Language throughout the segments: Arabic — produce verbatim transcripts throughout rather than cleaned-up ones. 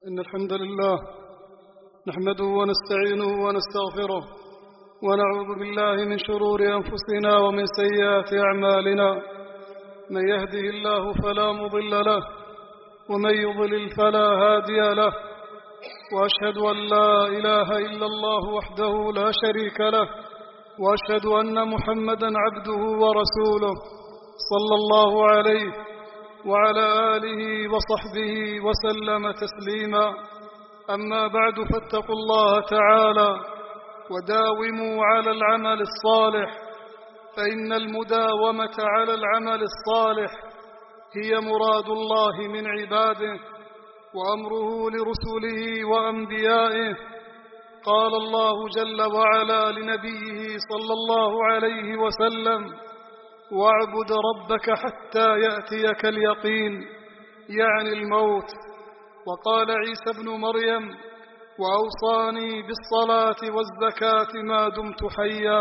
إن الحمد لله نحمده ونستعينه ونستغفره ونعوذ بالله من شرور أنفسنا ومن سيئات أعمالنا. من يهده الله فلا مضل له ومن يضلل فلا هادي له، وأشهد أن لا إله إلا الله وحده لا شريك له، وأشهد أن محمدا عبده ورسوله صلى الله عليه وعلى آله وصحبه وسلم تسليما. أما بعد، فاتقوا الله تعالى وداوموا على العمل الصالح، فإن المداومة على العمل الصالح هي مراد الله من عباده وأمره لرسله وأنبيائه. قال الله جل وعلا لنبيه صلى الله عليه وسلم: واعبد ربك حتى يأتيك اليقين، يعني الموت. وقال عيسى ابن مريم: وأوصاني بالصلاة والزكاة ما دمت حيا.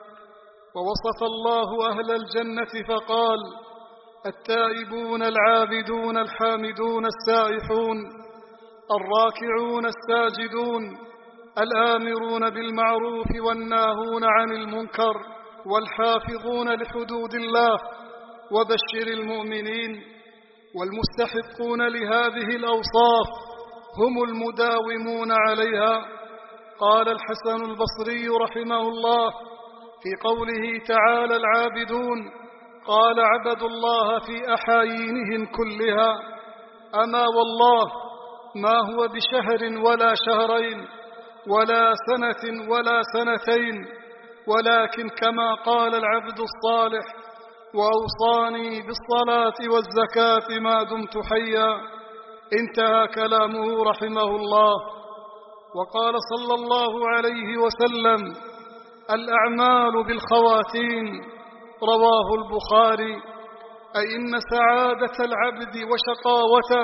ووصف الله أهل الجنة فقال: التائبون العابدون الحامدون السائحون الراكعون الساجدون الآمرون بالمعروف والناهون عن المنكر والحافظون لحدود الله وبشر المؤمنين. والمستحقون لهذه الأوصاف هم المداومون عليها. قال الحسن البصري رحمه الله في قوله تعالى: العابدون، قال: عبدوا الله في أحايينهم كلها. أما والله ما هو بشهر ولا شهرين ولا سنة ولا سنتين، ولكن كما قال العبد الصالح: وأوصاني بالصلاة والزكاة ما دمت حيا. انتهى كلامه رحمه الله. وقال صلى الله عليه وسلم: الأعمال بالخواتيم، رواه البخاري. أي إن سعادة العبد وشقاوته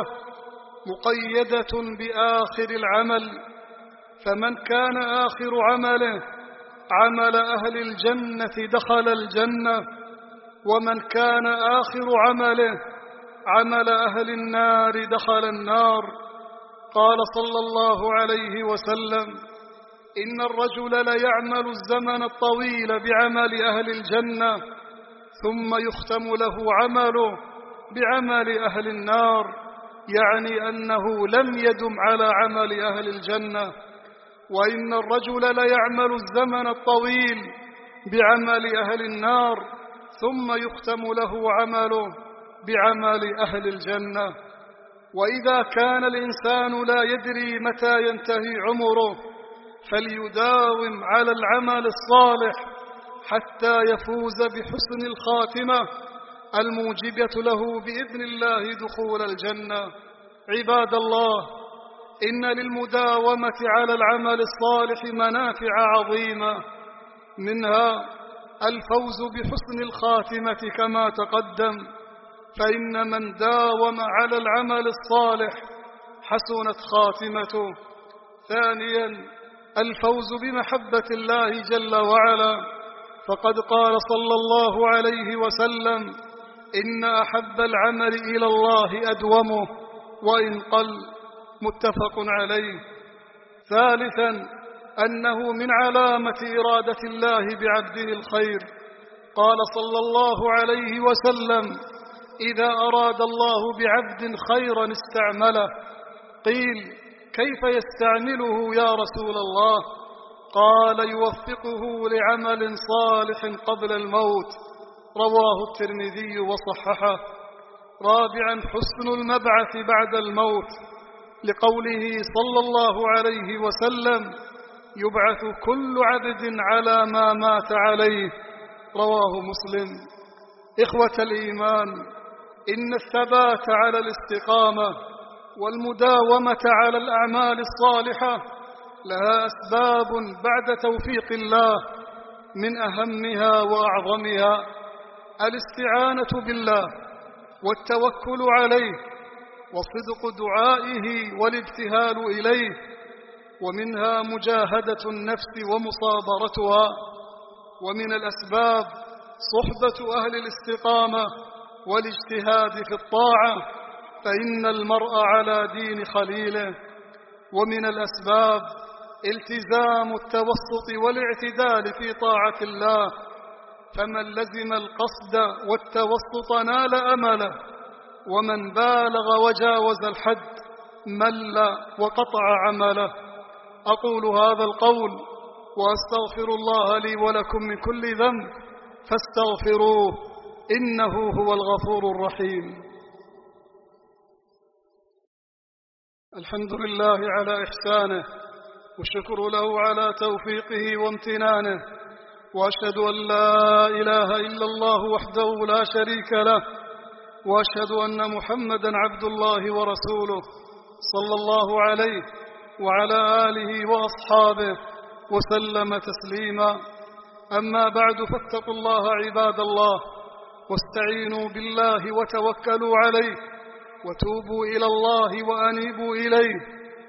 مقيدة بآخر العمل، فمن كان آخر عمله عمل أهل الجنة دخل الجنة، ومن كان آخر عمله عمل أهل النار دخل النار. قال صلى الله عليه وسلم: إن الرجل ليعمل الزمن الطويل بعمل أهل الجنة، ثم يختم له عمله بعمل أهل النار، يعني أنه لم يدم على عمل أهل الجنة. وإن الرجل ليعمل الزمن الطويل بعمل أهل النار، ثم يختم له عمله بعمل أهل الجنة. وإذا كان الإنسان لا يدري متى ينتهي عمره، فليداوم على العمل الصالح حتى يفوز بحسن الخاتمة الموجبة له بإذن الله دخول الجنة. عباد الله، إن للمداومة على العمل الصالح منافع عظيمة، منها الفوز بحسن الخاتمة كما تقدم، فإن من داوم على العمل الصالح حسنت خاتمته. ثانيا، الفوز بمحبة الله جل وعلا، فقد قال صلى الله عليه وسلم: إن أحب العمل إلى الله أدومه وإن قل، متفق عليه. ثالثا، أنه من علامة إرادة الله بعبده الخير. قال صلى الله عليه وسلم: إذا أراد الله بعبد خيرا استعمله. قيل: كيف يستعمله يا رسول الله؟ قال: يوفقه لعمل صالح قبل الموت. رواه الترمذي وصححه. رابعا، حسن المبعث بعد الموت، لقوله صلى الله عليه وسلم: يبعث كل عبد على ما مات عليه. رواه مسلم. إخوة الإيمان، إن الثبات على الاستقامة والمداومة على الأعمال الصالحة لها أسباب بعد توفيق الله، من أهمها وأعظمها الاستعانة بالله والتوكل عليه وصدق دعائه والابتهال إليه، ومنها مجاهدة النفس ومصابرتها. ومن الأسباب صحبة أهل الاستقامة والاجتهاد في الطاعة، فإن المرء على دين خليله. ومن الأسباب التزام التوسط والاعتدال في طاعة الله، فمن لزم القصد والتوسط نال أمله، ومن بالغ وجاوز الحد مل وقطع عمله. أقول هذا القول وأستغفر الله لي ولكم من كل ذنب فاستغفروه إنه هو الغفور الرحيم. الحمد لله على إحسانه، والشكر له على توفيقه وامتنانه، وأشهد أن لا إله إلا الله وحده لا شريك له، وأشهد أن محمدًا عبد الله ورسوله صلى الله عليه وعلى آله وأصحابه وسلم تسليما. أما بعد، فاتقوا الله عباد الله، واستعينوا بالله وتوكلوا عليه، وتوبوا إلى الله وأنيبوا إليه،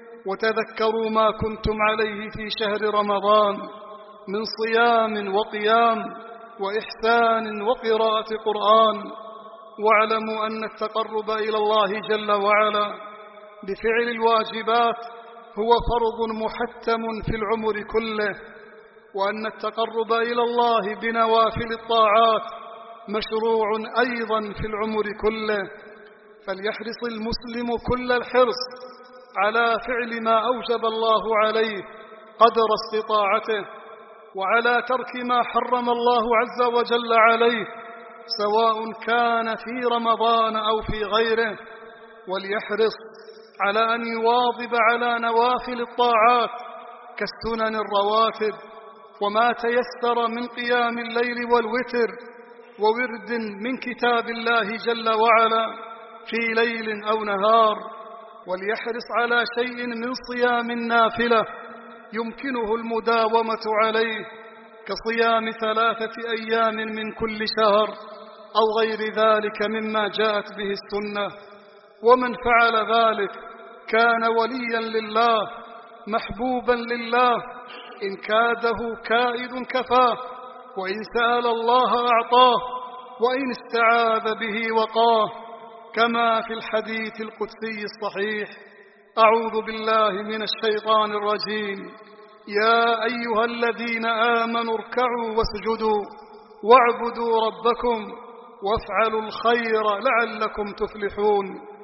وتذكروا ما كنتم عليه في شهر رمضان من صيام وقيام وإحسان وقراءة قرآن. واعلموا أن التقرب إلى الله جل وعلا بفعل الواجبات هو فرض محتم في العمر كله، وأن التقرب إلى الله بنوافل الطاعات مشروع أيضا في العمر كله. فليحرص المسلم كل الحرص على فعل ما أوجب الله عليه قدر استطاعته، وعلى ترك ما حرم الله عز وجل عليه، سواء كان في رمضان أو في غيره. وليحرص على أن يواظب على نوافل الطاعات كالسنن الرواتب، وما تيسر من قيام الليل والوتر، وورد من كتاب الله جل وعلا في ليل أو نهار. وليحرص على شيء من صيام النافلة يمكنه المداومة عليه، كصيام ثلاثة أيام من كل شهر أو غير ذلك مما جاءت به السنة. ومن فعل ذلك كان وليا لله محبوبا لله، إن كاده كائد كفاه، وإن سأل الله أعطاه، وإن استعاذ به وقاه، كما في الحديث القدسي الصحيح: أعوذ بالله من الشيطان الرجيم، يا أيها الذين آمنوا اركعوا واسجدوا واعبدوا ربكم وافعلوا الخير لعلكم تفلحون.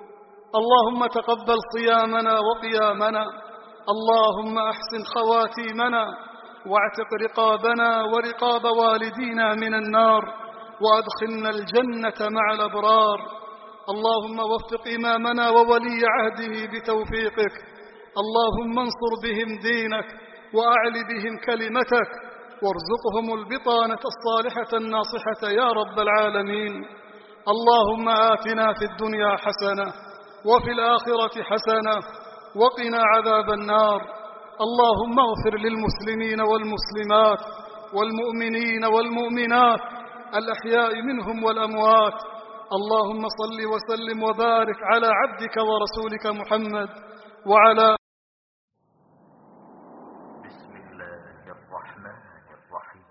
اللهم تقبل صيامنا وقيامنا، اللهم أحسن خواتيمنا، واعتق رقابنا ورقاب والدينا من النار، وأدخلنا الجنة مع الأبرار. اللهم وفق إمامنا وولي عهده بتوفيقك، اللهم انصر بهم دينك وأعل بهم كلمتك، وارزقهم البطانة الصالحة الناصحة يا رب العالمين. اللهم آتنا في الدنيا حسنة وفي الآخرة حسنة وقنا عذاب النار. اللهم اغفر للمسلمين والمسلمات والمؤمنين والمؤمنات الأحياء منهم والأموات. اللهم صل وسلم وبارك على عبدك ورسولك محمد وعلى بسم الله الرحمن الرحيم.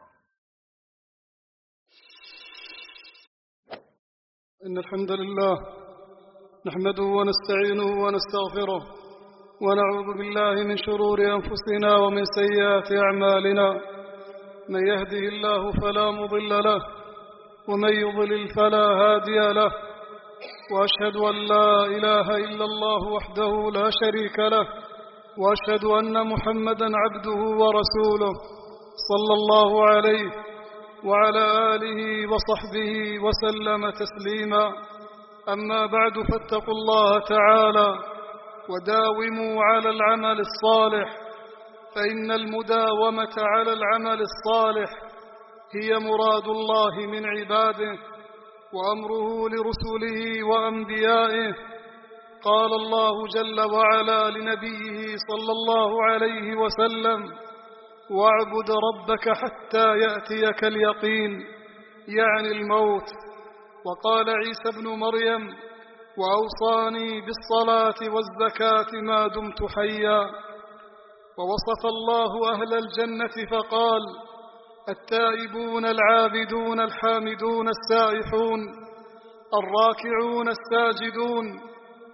إن الحمد لله نحمده ونستعينه ونستغفره، ونعوذ بالله من شرور أنفسنا ومن سيئات أعمالنا. من يهده الله فلا مضل له، ومن يضلل فلا هادي له، وأشهد أن لا إله إلا الله وحده لا شريك له، وأشهد أن محمدًا عبده ورسوله صلى الله عليه وعلى آله وصحبه وسلم تسليما. أما بعد، فاتقوا الله تعالى وداوموا على العمل الصالح، فإن المداومة على العمل الصالح هي مراد الله من عباده وأمره لرسله وأنبيائه. قال الله جل وعلا لنبيه صلى الله عليه وسلم: واعبد ربك حتى يأتيك اليقين، يعني الموت. وقال عيسى ابن مريم: وأوصاني بالصلاة والزكاة ما دمت حيا. ووصف الله أهل الجنة فقال: التائبون العابدون الحامدون السائحون الراكعون الساجدون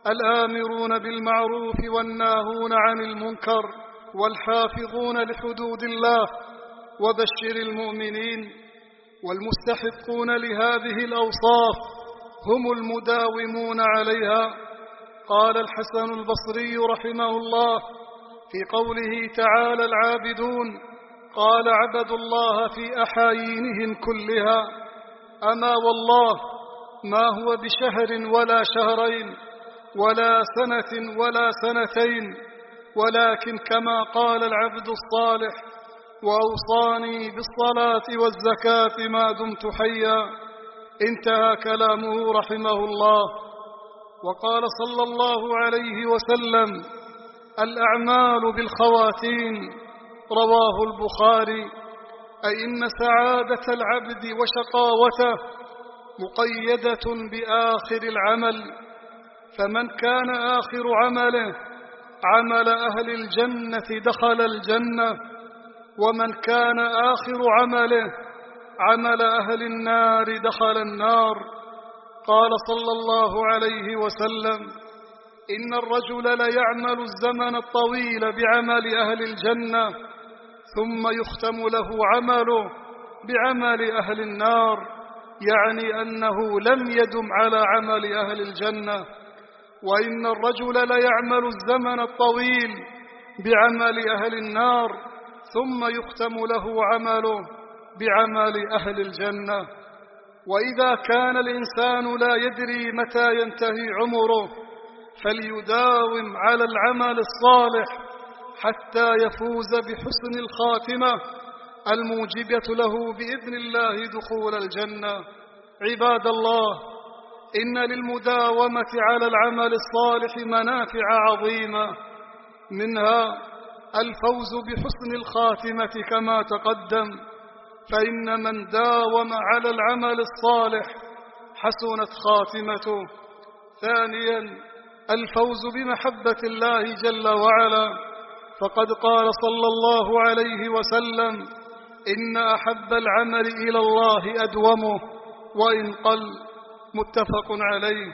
الآمرون بالمعروف والناهون عن المنكر والحافظون لحدود الله وبشر المؤمنين. والمستحقون لهذه الأوصاف هم المداومون عليها. قال الحسن البصري رحمه الله في قوله تعالى العابدون: قال عبدوا الله في أحايينهم كلها. أما والله ما هو بشهر ولا شهرين ولا سنة ولا سنتين، ولكن كما قال العبد الصالح: وأوصاني بالصلاة والزكاة ما دمت حيا. انتهى كلامه رحمه الله. وقال صلى الله عليه وسلم: الأعمال بالخواتيم. رواه البخاري. أي إن سعادة العبد وشقاوته مقيدة بآخر العمل، فمن كان آخر عمله عمل أهل الجنة دخل الجنة، ومن كان آخر عمله عمل أهل النار دخل النار. قال صلى الله عليه وسلم: إن الرجل ليعمل الزمن الطويل بعمل أهل الجنة ثم يختم له عمله بعمل أهل النار، يعني أنه لم يدم على عمل أهل الجنة. وإن الرجل ليعمل الزمن الطويل بعمل أهل النار ثم يختم له عمله بعمل أهل الجنة. وإذا كان الإنسان لا يدري متى ينتهي عمره فليداوم على العمل الصالح حتى يفوز بحسن الخاتمة الموجبة له بإذن الله دخول الجنة. عباد الله، إن للمداومة على العمل الصالح منافع عظيمة، منها الفوز بحسن الخاتمة كما تقدم، فإن من داوم على العمل الصالح حسنت خاتمته. ثانيا الفوز بمحبة الله جل وعلا، فقد قال صلى الله عليه وسلم: إن أحب العمل إلى الله أدومه وإن قل. متفق عليه.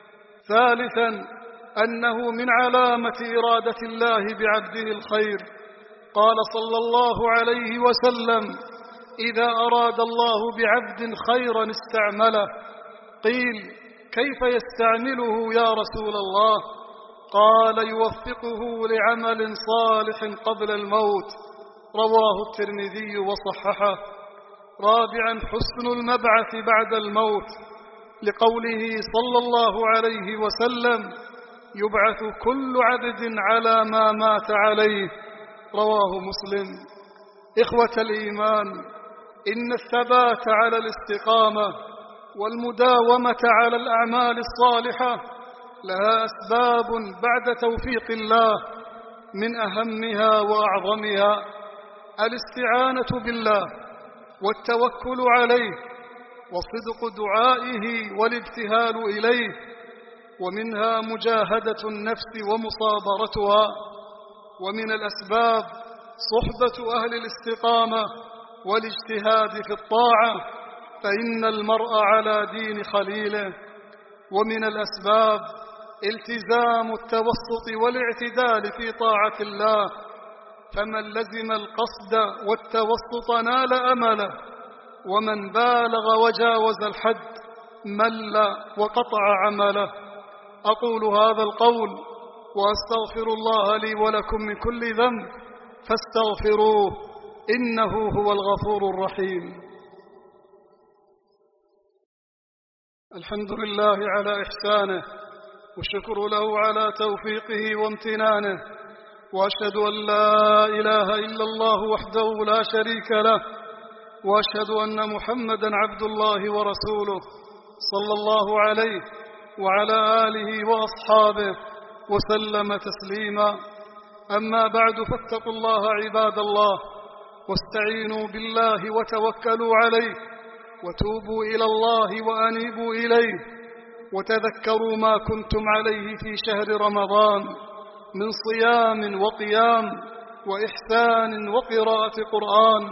ثالثا أنه من علامة إرادة الله بعبده الخير. قال صلى الله عليه وسلم: إذا أراد الله بعبد خيرا استعمله. قيل: كيف يستعمله يا رسول الله؟ قال: يوفقه لعمل صالح قبل الموت. رواه الترمذي وصححه. رابعا حسن المبعث بعد الموت، لقوله صلى الله عليه وسلم: يبعث كل عبد على ما مات عليه. رواه مسلم. إخوة الإيمان، إن الثبات على الاستقامة والمداومة على الأعمال الصالحة لها أسباب بعد توفيق الله، من أهمها وأعظمها الاستعانة بالله والتوكل عليه وصدق دعائه والابتهال إليه، ومنها مجاهدة النفس ومصابرتها. ومن الأسباب صحبة أهل الاستقامة والاجتهاد في الطاعة، فإن المرء على دين خليله. ومن الأسباب التزام التوسط والاعتدال في طاعة الله، فمن لزم القصد والتوسط نال أمله، ومن بالغ وجاوز الحد مل وقطع عمله. أقول هذا القول وأستغفر الله لي ولكم من كل ذنب فاستغفروه إنه هو الغفور الرحيم. الحمد لله على إحسانه، والشكر له على توفيقه وامتنانه، وأشهد أن لا إله إلا الله وحده لا شريك له، وأشهد أن محمدًا عبد الله ورسوله صلى الله عليه وعلى آله وأصحابه وسلم تسليما. أما بعد، فاتقوا الله عباد الله، واستعينوا بالله وتوكلوا عليه، وتوبوا إلى الله وأنيبوا إليه، وتذكروا ما كنتم عليه في شهر رمضان من صيام وقيام وإحسان وقراءة قرآن.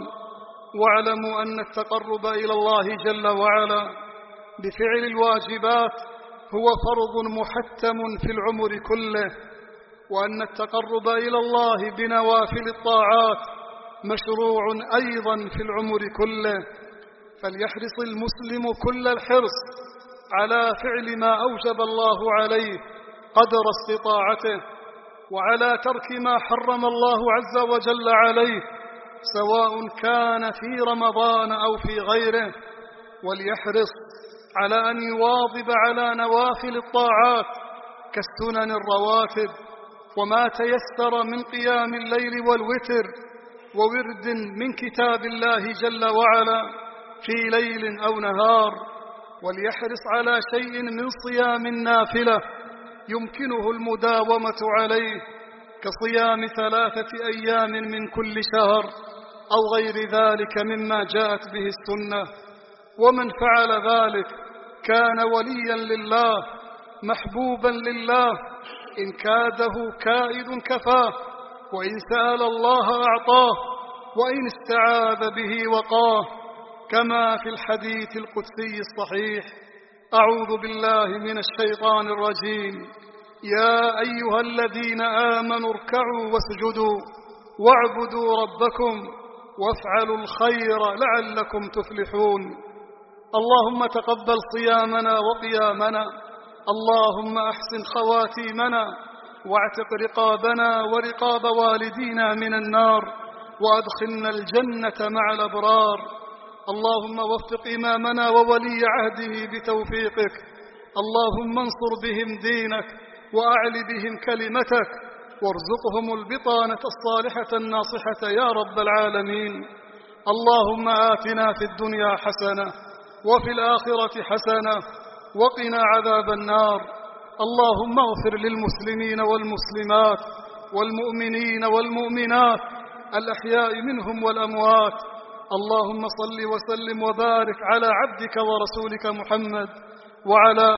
واعلموا أن التقرب إلى الله جل وعلا بفعل الواجبات هو فرض محتم في العمر كله، وأن التقرب إلى الله بنوافل الطاعات مشروع أيضا في العمر كله. فليحرص المسلم كل الحرص على فعل ما أوجب الله عليه قدر استطاعته، وعلى ترك ما حرم الله عز وجل عليه، سواء كان في رمضان أو في غيره. وليحرص على أن يواظب على نوافل الطاعات كالسنن الرواتب، وما تيسر من قيام الليل والوتر، وورد من كتاب الله جل وعلا في ليل أو نهار. وليحرص على شيء من صيام النافلة يمكنه المداومة عليه، كصيام ثلاثة أيام من كل شهر أو غير ذلك مما جاءت به السنة. ومن فعل ذلك كان وليا لله محبوبا لله، إن كاده كائد كفاه، وإن سأل الله أعطاه، وإن استعاذ به وقاه، كما في الحديث القدسي الصحيح: أعوذ بالله من الشيطان الرجيم، يا أيها الذين آمنوا اركعوا واسجدوا واعبدوا ربكم وافعلوا الخير لعلكم تفلحون. اللهم تقبل صيامنا وقيامنا، اللهم أحسن خواتيمنا، واعتق رقابنا ورقاب والدينا من النار، وأدخلنا الجنة مع الأبرار. اللهم وفق إمامنا وولي عهده بتوفيقك، اللهم انصر بهم دينك وأعل بهم كلمتك، وارزقهم البطانة الصالحة الناصحة يا رب العالمين. اللهم آتنا في الدنيا حسنة وفي الآخرة حسنة وقنا عذاب النار. اللهم اغفر للمسلمين والمسلمات والمؤمنين والمؤمنات الأحياء منهم والأموات. اللهم صل وسلم وبارك على عبدك ورسولك محمد وعلى